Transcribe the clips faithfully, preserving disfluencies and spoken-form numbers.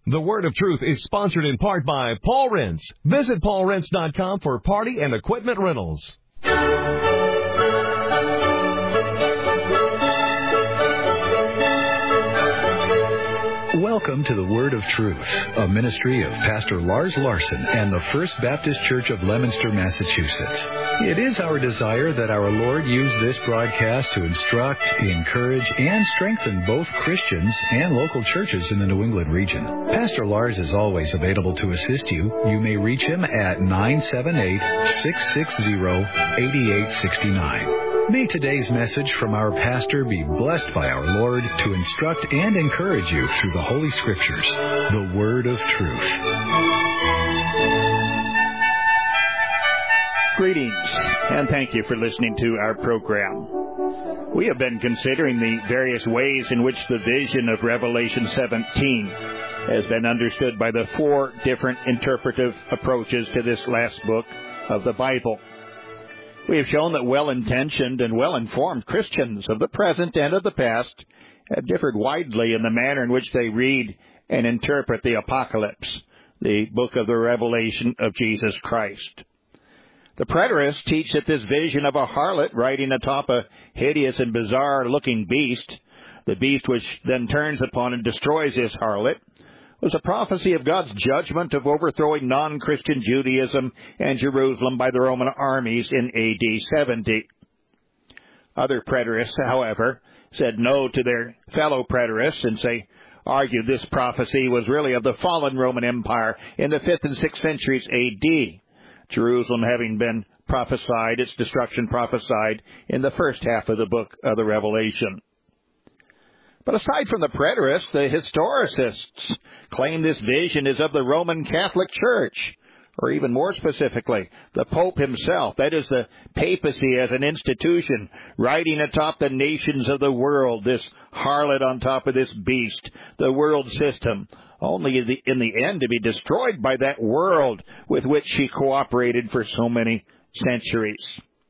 The Word of Truth is sponsored in part by Paul Rents. Visit paul rents dot com for party and equipment rentals. Welcome to the Word of Truth, a ministry of Pastor Lars Larson and the First Baptist Church of Leominster, Massachusetts. It is our desire that our Lord use this broadcast to instruct, encourage, and strengthen both Christians and local churches in the New England region. Pastor Lars is always available to assist you. You may reach him at nine seven eight, six six zero, eight eight six nine. May today's message from our pastor be blessed by our Lord to instruct and encourage you through the Holy Scriptures, the Word of Truth. Greetings, and thank you for listening to our program. We have been considering the various ways in which the vision of Revelation seventeen has been understood by the four different interpretive approaches to this last book of the Bible. We have shown that well-intentioned and well-informed Christians of the present and of the past have differed widely in the manner in which they read and interpret the Apocalypse, the book of the Revelation of Jesus Christ. The preterists teach that this vision of a harlot riding atop a hideous and bizarre-looking beast, the beast which then turns upon and destroys this harlot, was a prophecy of God's judgment of overthrowing non-Christian Judaism and Jerusalem by the Roman armies in A D seventy. Other preterists, however, said no to their fellow preterists and say, argued this prophecy was really of the fallen Roman Empire in the fifth and sixth centuries A D, Jerusalem having been prophesied, its destruction prophesied in the first half of the book of the Revelation. But aside from the preterists, the historicists claim this vision is of the Roman Catholic Church, or even more specifically, the Pope himself, that is the papacy as an institution, riding atop the nations of the world, this harlot on top of this beast, the world system, only in the end to be destroyed by that world with which she cooperated for so many centuries.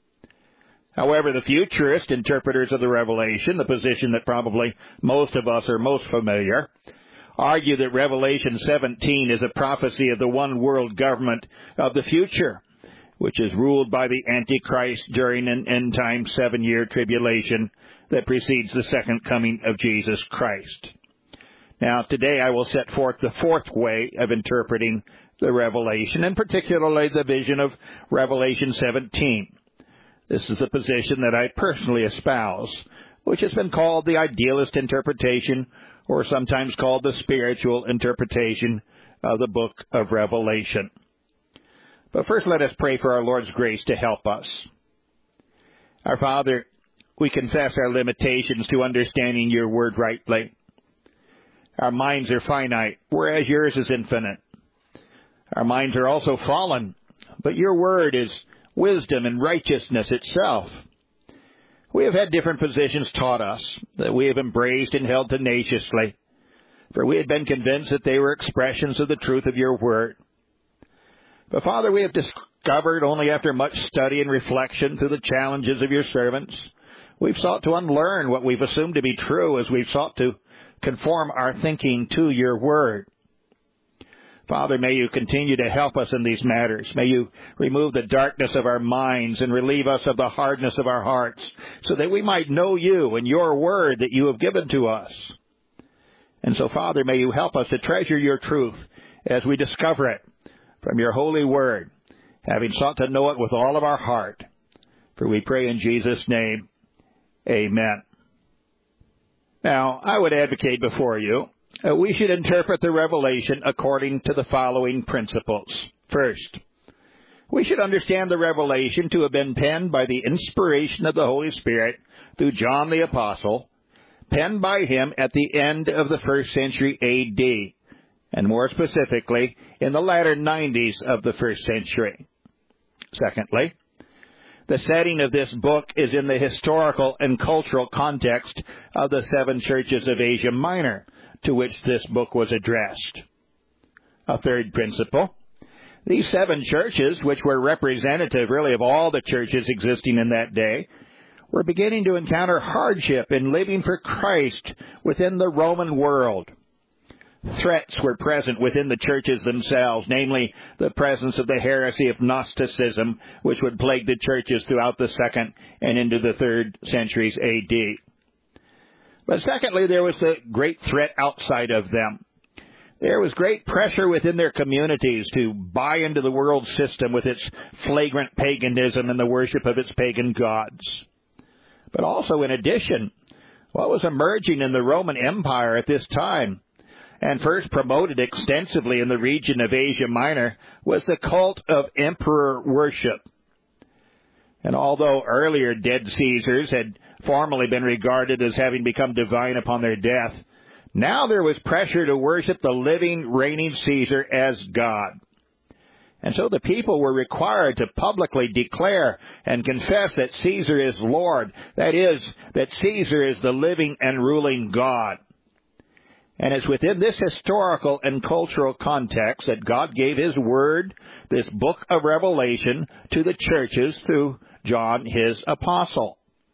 However, the futurist interpreters of the Revelation, the position that probably most of us are most familiar, argue that Revelation seventeen is a prophecy of the one world government of the future, which is ruled by the Antichrist during an end-time seven-year tribulation that precedes the second coming of Jesus Christ. Now, today I will set forth the fourth way of interpreting the Revelation, and particularly the vision of Revelation seventeen. This is a position that I personally espouse, which has been called the idealist interpretation, or sometimes called the spiritual interpretation of the book of Revelation. But first let us pray for our Lord's grace to help us. Our Father, we confess our limitations to understanding your word rightly. Our minds are finite, whereas yours is infinite. Our minds are also fallen, but your word is wisdom and righteousness itself. We have had different positions taught us that we have embraced and held tenaciously, for we had been convinced that they were expressions of the truth of your word. But Father, we have discovered only after much study and reflection through the challenges of your servants, we've sought to unlearn what we've assumed to be true as we've sought to conform our thinking to your word. Father, may you continue to help us in these matters. May you remove the darkness of our minds and relieve us of the hardness of our hearts, so that we might know you and your word that you have given to us. And so, Father, may you help us to treasure your truth as we discover it from your holy word, having sought to know it with all of our heart. For we pray in Jesus' name, amen. Now, I would advocate before you Uh, we should interpret the Revelation according to the following principles. First, we should understand the Revelation to have been penned by the inspiration of the Holy Spirit through John the Apostle, penned by him at the end of the first century A D, and more specifically, in the latter nineties of the first century. Secondly, the setting of this book is in the historical and cultural context of the seven churches of Asia Minor, to which this book was addressed. A third principle, these seven churches, which were representative really of all the churches existing in that day, were beginning to encounter hardship in living for Christ within the Roman world. threats were present within the churches themselves, namely the presence of the heresy of Gnosticism, which would plague the churches throughout the second and into the third centuries A D. But secondly, there was the great threat outside of them. There was great pressure within their communities to buy into the world system with its flagrant paganism and the worship of its pagan gods. But also, in addition, what was emerging in the Roman Empire at this time, and first promoted extensively in the region of Asia Minor, was the cult of emperor worship. And although earlier dead Caesars had formerly been regarded as having become divine upon their death, now there was pressure to worship the living, reigning Caesar as God. And so the people were required to publicly declare and confess that Caesar is Lord, that is, that Caesar is the living and ruling God. And it's within this historical and cultural context that God gave His Word, this book of Revelation, to the churches through John, His apostle.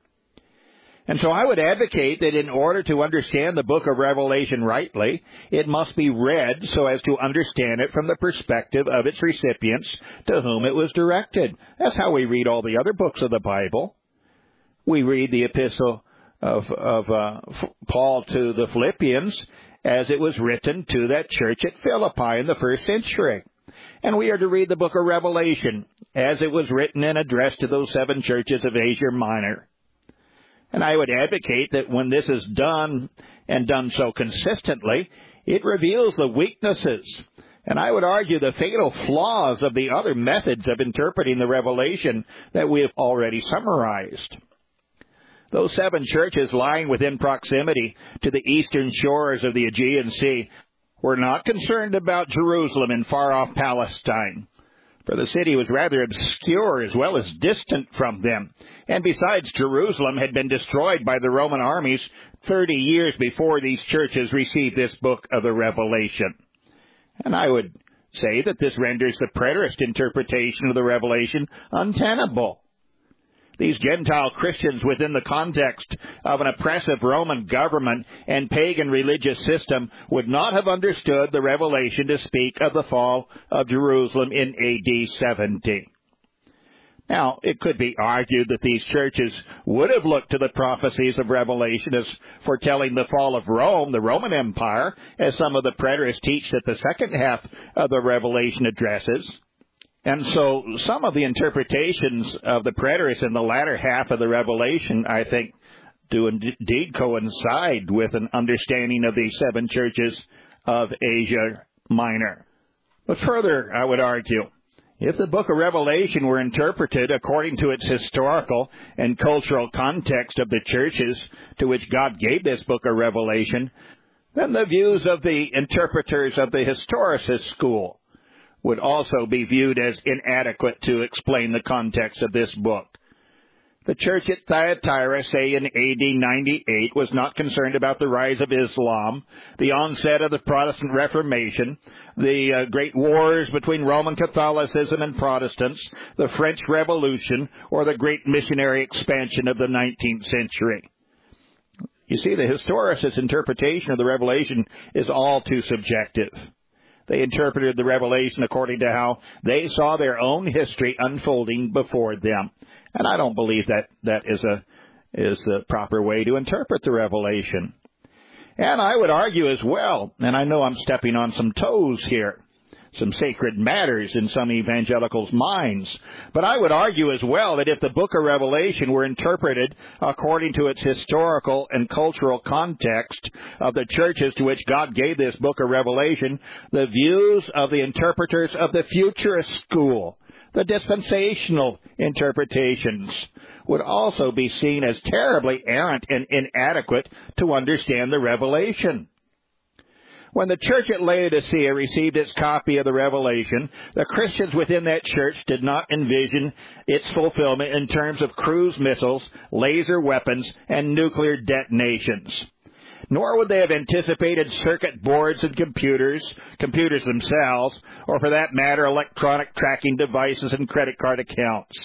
And so I would advocate that in order to understand the book of Revelation rightly, it must be read so as to understand it from the perspective of its recipients to whom it was directed. That's how we read all the other books of the Bible. We read the epistle of, of uh, Paul to the Philippians as it was written to that church at Philippi in the first century. And we are to read the book of Revelation as it was written and addressed to those seven churches of Asia Minor. And I would advocate that when this is done, and done so consistently, it reveals the weaknesses, and I would argue the fatal flaws of the other methods of interpreting the Revelation that we have already summarized. Those seven churches lying within proximity to the eastern shores of the Aegean Sea were not concerned about Jerusalem in far-off Palestine, for the city was rather obscure as well as distant from them. And besides, Jerusalem had been destroyed by the Roman armies thirty years before these churches received this book of the Revelation. And I would say that this renders the preterist interpretation of the Revelation untenable. These Gentile Christians within the context of an oppressive Roman government and pagan religious system would not have understood the Revelation to speak of the fall of Jerusalem in A D seventy. Now, it could be argued that these churches would have looked to the prophecies of Revelation as foretelling the fall of Rome, the Roman Empire, as some of the preterists teach that the second half of the Revelation addresses. And so some of the interpretations of the preterists in the latter half of the Revelation, I think, do indeed coincide with an understanding of these seven churches of Asia Minor. But further, I would argue, if the book of Revelation were interpreted according to its historical and cultural context of the churches to which God gave this book of Revelation, then the views of the interpreters of the historicist school would also be viewed as inadequate to explain the context of this book. The church at Thyatira, say in A D ninety-eight, was not concerned about the rise of Islam, the onset of the Protestant Reformation, the uh, great wars between Roman Catholicism and Protestants, the French Revolution, or the great missionary expansion of the nineteenth century. You see, the historicist interpretation of the Revelation is all too subjective. They interpreted the Revelation according to how they saw their own history unfolding before them. And I don't believe that that is a is a proper way to interpret the Revelation. And I would argue as well, and I know I'm stepping on some toes here, some sacred matters in some evangelicals' minds, but I would argue as well that if the book of Revelation were interpreted according to its historical and cultural context of the churches to which God gave this book of Revelation, the views of the interpreters of the futurist school, the dispensational interpretations, would also be seen as terribly errant and inadequate to understand the Revelation. When the church at Laodicea received its copy of the Revelation, the Christians within that church did not envision its fulfillment in terms of cruise missiles, laser weapons, and nuclear detonations. Nor would they have anticipated circuit boards and computers, computers themselves, or for that matter, electronic tracking devices and credit card accounts.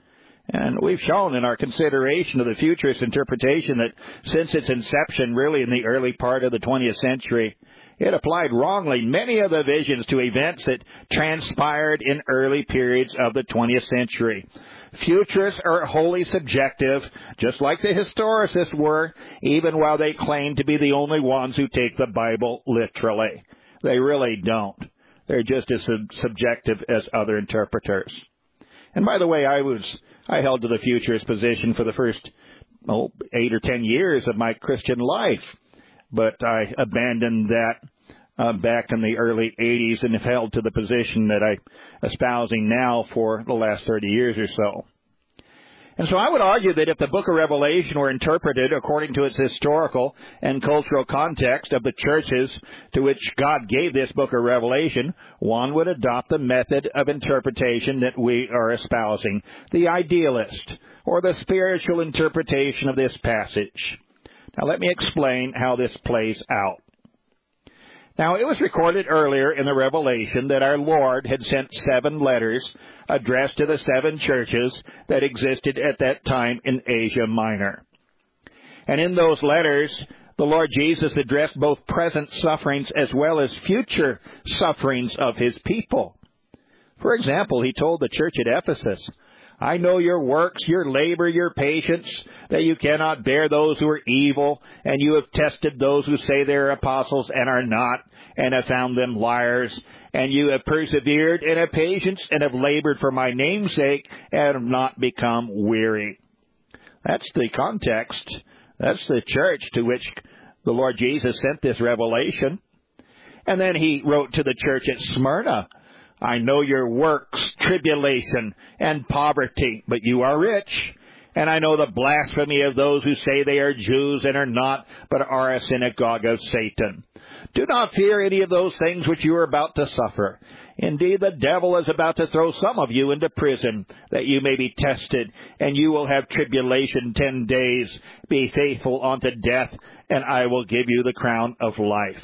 And we've shown in our consideration of the futurist interpretation that since its inception, really in the early part of the twentieth century, It applied wrongly many of the visions to events that transpired in early periods of the twentieth century. Futurists are wholly subjective, just like the historicists were, even while they claim to be the only ones who take the Bible literally. They really don't. They're just as sub- subjective as other interpreters. And by the way, I was I held to the futurist position for the first oh, eight or ten years of my Christian life, but I abandoned that uh, back in the early eighties and have held to the position that I'm espousing now for the last thirty years or so. And so I would argue that if the book of Revelation were interpreted according to its historical and cultural context of the churches to which God gave this book of Revelation, one would adopt the method of interpretation that we are espousing, the idealist, or the spiritual interpretation of this passage. Now let me explain how this plays out. Now, it was recorded earlier in the Revelation that our Lord had sent seven letters addressed to the seven churches that existed at that time in Asia Minor. And in those letters, the Lord Jesus addressed both present sufferings as well as future sufferings of his people. For example, he told the church at Ephesus, I know your works, your labor, your patience, that you cannot bear those who are evil, and you have tested those who say they are apostles and are not, and have found them liars. And you have persevered and have patience and have labored for my name's sake and have not become weary. That's the context. That's the church to which the Lord Jesus sent this revelation. And then he wrote to the church at Smyrna, I know your works, tribulation, and poverty, but you are rich. And I know the blasphemy of those who say they are Jews and are not, but are a synagogue of Satan. Do not fear any of those things which you are about to suffer. Indeed, the devil is about to throw some of you into prison, that you may be tested, and you will have tribulation ten days. Be faithful unto death, and I will give you the crown of life.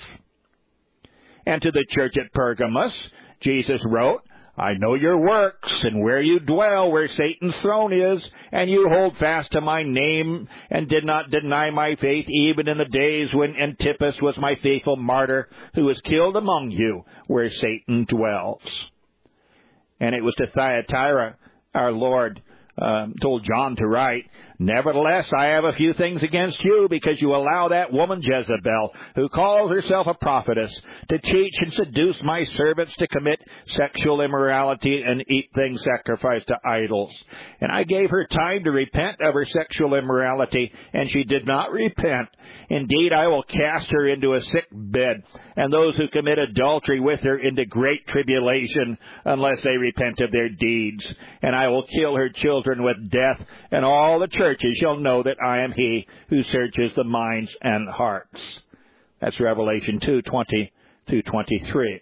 And to the church at Pergamos, Jesus wrote, I know your works, and where you dwell, where Satan's throne is, and you hold fast to my name, and did not deny my faith, even in the days when Antipas was my faithful martyr, who was killed among you, where Satan dwells. And it was to Thyatira, our Lord um, told John to write, Nevertheless, I have a few things against you, because you allow that woman Jezebel, who calls herself a prophetess, to teach and seduce my servants to commit sexual immorality and eat things sacrificed to idols. And I gave her time to repent of her sexual immorality, and she did not repent. Indeed, I will cast her into a sick bed, and those who commit adultery with her into great tribulation, unless they repent of their deeds. And I will kill her children with death, and all the churches shall know that I am he who searches the minds and hearts. That's Revelation two, twenty through twenty-three.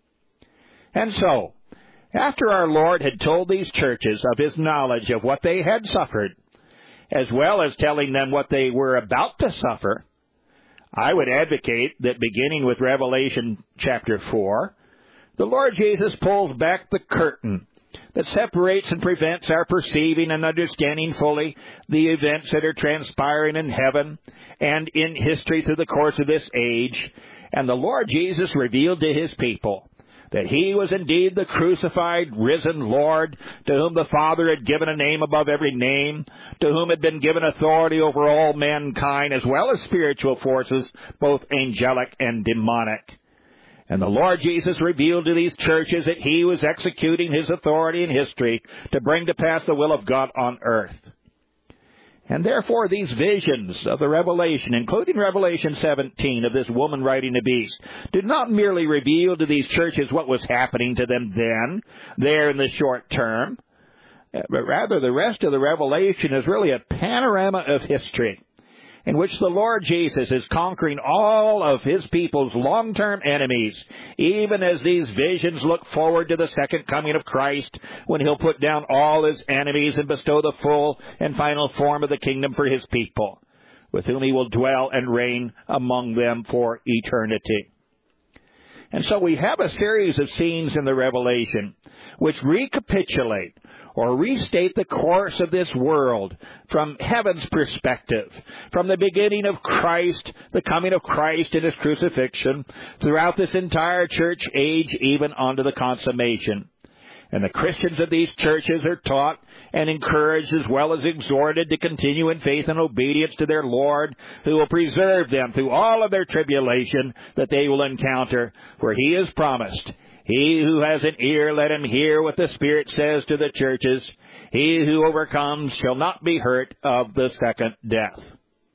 And so, after our Lord had told these churches of his knowledge of what they had suffered, as well as telling them what they were about to suffer, I would advocate that beginning with Revelation chapter four, the Lord Jesus pulls back the curtain that separates and prevents our perceiving and understanding fully the events that are transpiring in heaven and in history through the course of this age. And the Lord Jesus revealed to his people that he was indeed the crucified, risen Lord, to whom the Father had given a name above every name, to whom had been given authority over all mankind, as well as spiritual forces, both angelic and demonic. And the Lord Jesus revealed to these churches that he was executing his authority in history to bring to pass the will of God on earth. And therefore these visions of the Revelation, including Revelation seventeen of this woman riding a beast, did not merely reveal to these churches what was happening to them then, there in the short term, but rather the rest of the Revelation is really a panorama of history, in which the Lord Jesus is conquering all of his people's long-term enemies, even as these visions look forward to the second coming of Christ, when he'll put down all his enemies and bestow the full and final form of the kingdom for his people, with whom he will dwell and reign among them for eternity. And so we have a series of scenes in the Revelation which recapitulate or restate the course of this world from heaven's perspective, from the beginning of Christ, the coming of Christ and his crucifixion, throughout this entire church age, even unto the consummation. And the Christians of these churches are taught and encouraged as well as exhorted to continue in faith and obedience to their Lord, who will preserve them through all of their tribulation that they will encounter, where he has promised, "He who has an ear, let him hear what the Spirit says to the churches. He who overcomes shall not be hurt of the second death."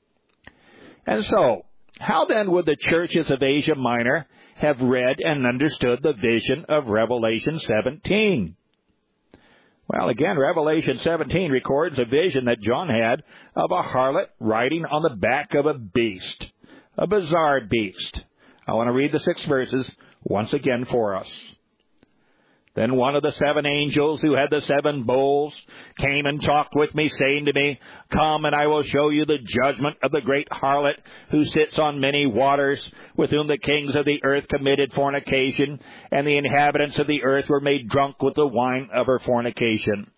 And so, how then would the churches of Asia Minor have read and understood the vision of Revelation seventeen? Well, again, Revelation seventeen records a vision that John had of a harlot riding on the back of a beast, a bizarre beast. I want to read the six verses once again for us. "Then one of the seven angels who had the seven bowls came and talked with me, saying to me, 'Come, and I will show you the judgment of the great harlot who sits on many waters, with whom the kings of the earth committed fornication, and the inhabitants of the earth were made drunk with the wine of her fornication.'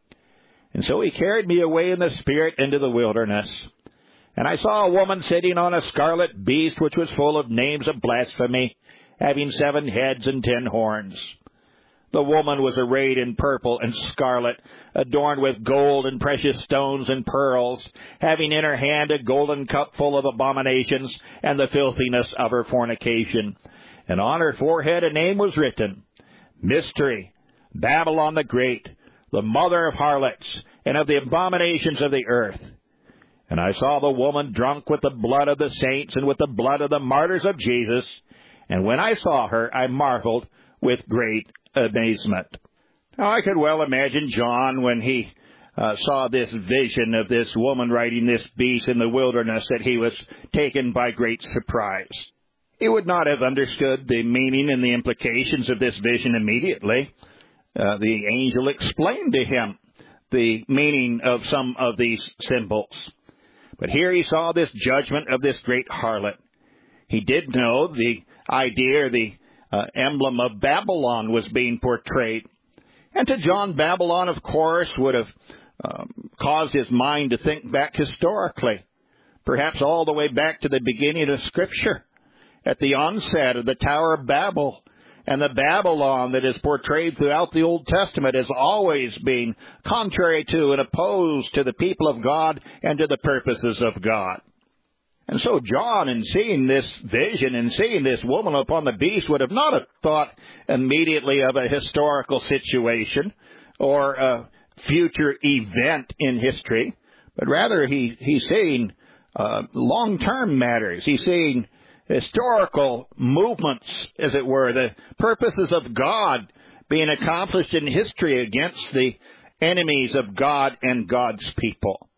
And so he carried me away in the Spirit into the wilderness. And I saw a woman sitting on a scarlet beast, which was full of names of blasphemy, having seven heads and ten horns. The woman was arrayed in purple and scarlet, adorned with gold and precious stones and pearls, having in her hand a golden cup full of abominations and the filthiness of her fornication. And on her forehead a name was written, Mystery, Babylon the Great, the mother of harlots, and of the abominations of the earth. And I saw the woman drunk with the blood of the saints and with the blood of the martyrs of Jesus. And when I saw her, I marveled with great amazement." Now, I could well imagine John, when he uh, saw this vision of this woman riding this beast in the wilderness, that he was taken by great surprise. He would not have understood the meaning and the implications of this vision immediately. Uh, the angel explained to him the meaning of some of these symbols. But here he saw this judgment of this great harlot. He did know the idea, or the uh, emblem of Babylon was being portrayed. And to John, Babylon, of course, would have um, caused his mind to think back historically, perhaps all the way back to the beginning of Scripture, at the onset of the Tower of Babel. And the Babylon that is portrayed throughout the Old Testament as always being contrary to and opposed to the people of God and to the purposes of God. And so John, in seeing this vision and seeing this woman upon the beast, would have not have thought immediately of a historical situation or a future event in history, but rather he, he's seeing uh, long-term matters. He's seeing historical movements, as it were, the purposes of God being accomplished in history against the enemies of God and God's people.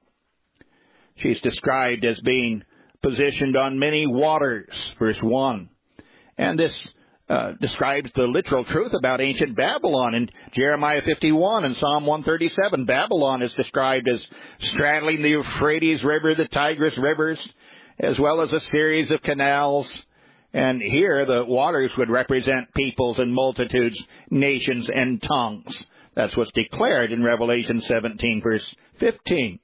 She's described as being positioned on many waters, verse one. And this uh, describes the literal truth about ancient Babylon. In Jeremiah fifty-one and Psalm one thirty-seven, Babylon is described as straddling the Euphrates River, the Tigris rivers, as well as a series of canals. And here the waters would represent peoples and multitudes, nations and tongues. That's what's declared in Revelation seventeen, verse fifteen.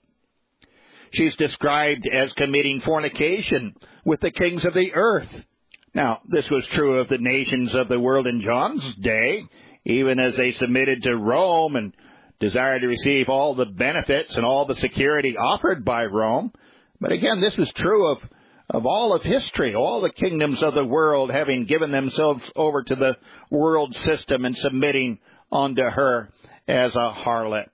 She's described as committing fornication with the kings of the earth. Now, this was true of the nations of the world in John's day, even as they submitted to Rome and desired to receive all the benefits and all the security offered by Rome. But again, this is true of, of all of history, all the kingdoms of the world having given themselves over to the world system and submitting unto her as a harlot.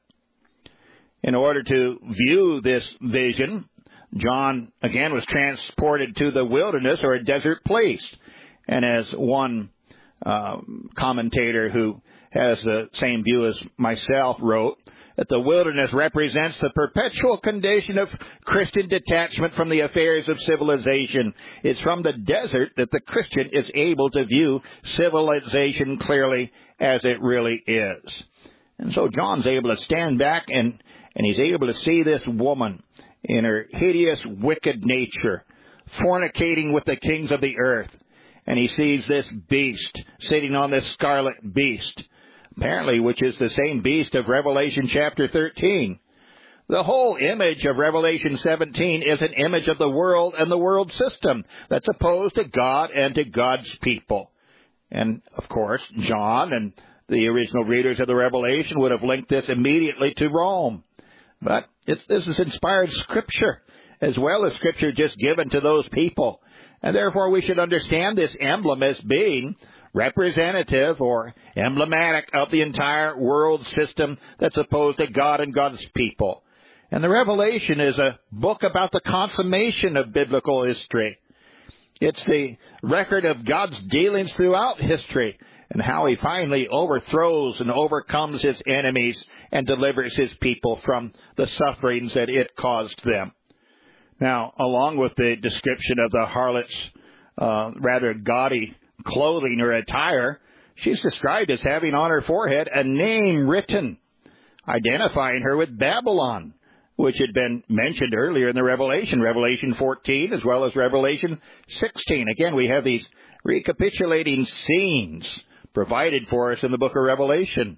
In order to view this vision, John, again, was transported to the wilderness, or a desert place. And as one uh, commentator who has the same view as myself wrote, that the wilderness represents the perpetual condition of Christian detachment from the affairs of civilization. It's from the desert that the Christian is able to view civilization clearly as it really is. And so John's able to stand back and, and he's able to see this woman in her hideous, wicked nature, fornicating with the kings of the earth. And he sees this beast sitting on this scarlet beast, apparently, which is the same beast of Revelation chapter thirteen. The whole image of Revelation seventeen is an image of the world and the world system that's opposed to God and to God's people. And, of course, John and the original readers of the Revelation would have linked this immediately to Rome. But it's, this is inspired Scripture, as well as Scripture just given to those people. And therefore we should understand this emblem as being representative or emblematic of the entire world system that's opposed to God and God's people. And the Revelation is a book about the consummation of biblical history. It's the record of God's dealings throughout history and how he finally overthrows and overcomes his enemies and delivers his people from the sufferings that it caused them. Now, along with the description of the harlot's uh, rather gaudy clothing or attire, she's described as having on her forehead a name written, identifying her with Babylon, which had been mentioned earlier in the Revelation, Revelation fourteen as well as Revelation sixteen. Again, we have these recapitulating scenes provided for us in the book of Revelation.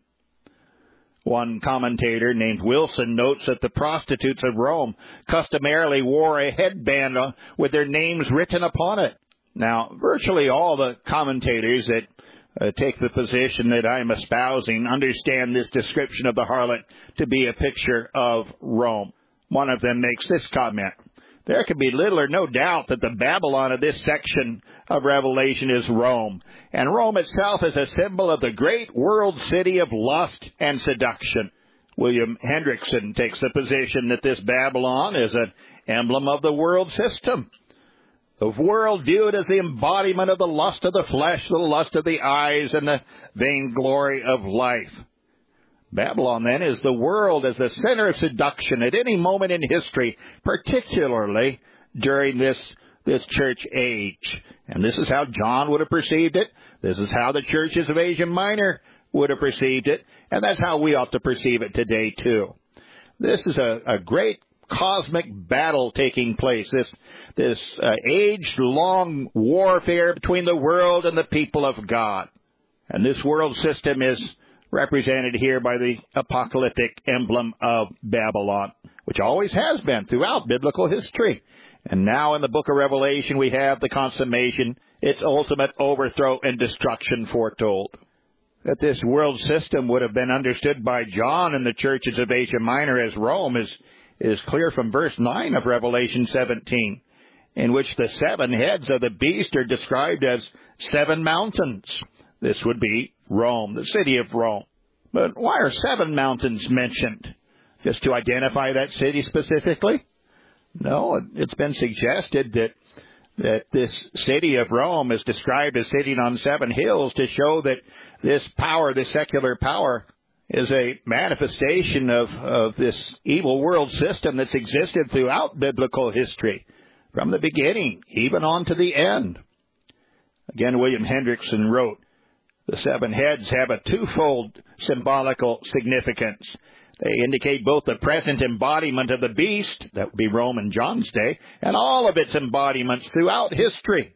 One commentator named Wilson notes that the prostitutes of Rome customarily wore a headband with their names written upon it. Now, virtually all the commentators that uh, take the position that I'm espousing understand this description of the harlot to be a picture of Rome. One of them makes this comment: there can be little or no doubt that the Babylon of this section of Revelation is Rome, and Rome itself is a symbol of the great world city of lust and seduction. William Hendrickson takes the position that this Babylon is an emblem of the world system. The world viewed as the embodiment of the lust of the flesh, the lust of the eyes, and the vainglory of life. Babylon, then, is the world as the center of seduction at any moment in history, particularly during this, this church age. And this is how John would have perceived it. This is how the churches of Asia Minor would have perceived it. And that's how we ought to perceive it today, too. This is a, a great cosmic battle taking place, this this uh, age-long warfare between the world and the people of God. And this world system is represented here by the apocalyptic emblem of Babylon, which always has been throughout biblical history. And now in the book of Revelation we have the consummation, its ultimate overthrow and destruction foretold. That this world system would have been understood by John and the churches of Asia Minor as Rome is is clear from verse nine of Revelation seventeen, in which the seven heads of the beast are described as seven mountains. This would be Rome, the city of Rome. But why are seven mountains mentioned? Just to identify that city specifically? No, it's been suggested that that this city of Rome is described as sitting on seven hills to show that this power, this secular power, is a manifestation of, of this evil world system that's existed throughout biblical history, from the beginning, even on to the end. Again, William Hendrickson wrote, the seven heads have a twofold symbolical significance. They indicate both the present embodiment of the beast, that would be Rome in John's day, and all of its embodiments throughout history.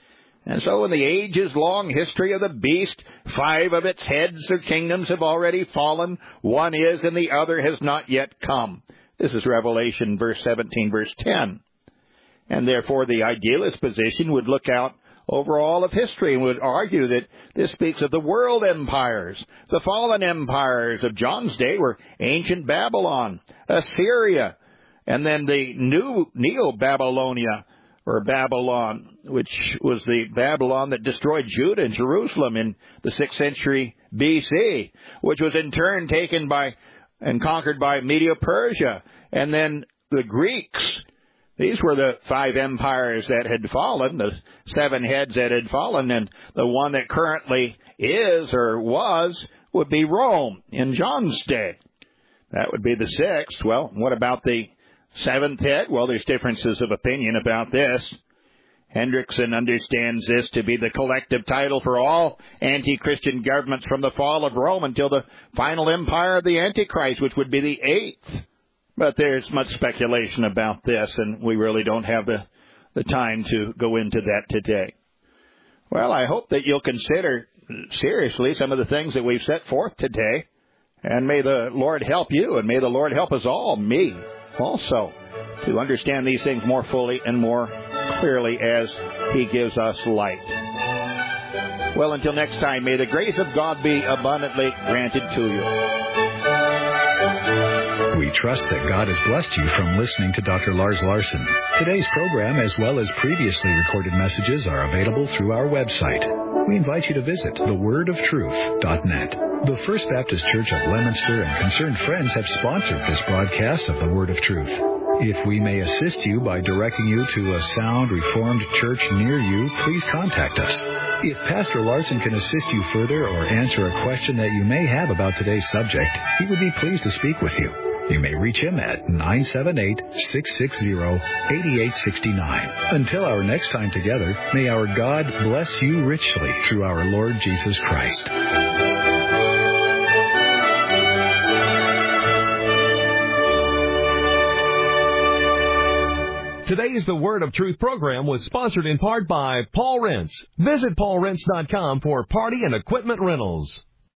And so in the ages-long history of the beast, five of its heads or kingdoms have already fallen. One is and the other has not yet come. This is Revelation verse seventeen, verse ten. And therefore the idealist position would look out over all of history and would argue that this speaks of the world empires. The fallen empires of John's day were ancient Babylon, Assyria, and then the new Neo-Babylonia, or Babylon, which was the Babylon that destroyed Judah and Jerusalem in the sixth century B C, which was in turn taken by and conquered by Medo-Persia. And then the Greeks. These were the five empires that had fallen, the seven heads that had fallen, and the one that currently is or was would be Rome in John's day. That would be the sixth. Well, what about the seventh head? Well, there's differences of opinion about this. Hendrickson understands this to be the collective title for all anti-Christian governments from the fall of Rome until the final empire of the Antichrist, which would be the eighth. But there's much speculation about this, and we really don't have the, the time to go into that today. Well, I hope that you'll consider seriously some of the things that we've set forth today. And may the Lord help you, and may the Lord help us all, me also, to understand these things more fully and more clearly as He gives us light. Well, until next time, may the grace of God be abundantly granted to you. We trust that God has blessed you from listening to Doctor Lars Larson. Today's program, as well as previously recorded messages, are available through our website. We invite you to visit the word of truth dot net. The First Baptist Church of Leominster and concerned friends have sponsored this broadcast of the Word of Truth. If we may assist you by directing you to a sound Reformed church near you, please contact us. If Pastor Larson can assist you further or answer a question that you may have about today's subject, he would be pleased to speak with you. You may reach him at nine seven eight, six six zero, eight eight six nine. Until our next time together, may our God bless you richly through our Lord Jesus Christ. Today's The Word of Truth program was sponsored in part by Paul Rentz. Visit paul rentz dot com for party and equipment rentals.